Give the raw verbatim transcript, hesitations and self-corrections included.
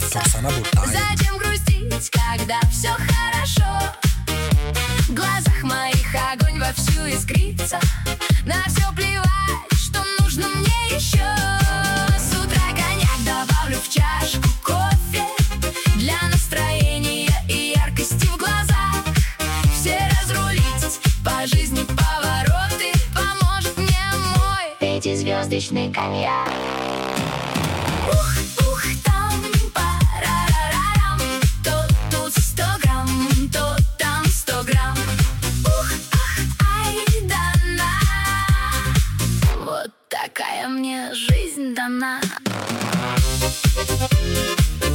Сорсана Буртай. Зачем грустить, когда все хорошо? В глазах моих огонь вовсю искрится. На все плевать, что нужно мне еще. С утра коньяк добавлю в чашку кофе для настроения и яркости в глазах. Все разрулить по жизни повороты поможет мне мой пятизвездочный коньяк. Ух, ух, там парарарам, то тут сто грамм, то там сто грамм. Ух, ах, ай, дана, вот такая мне жизнь дана.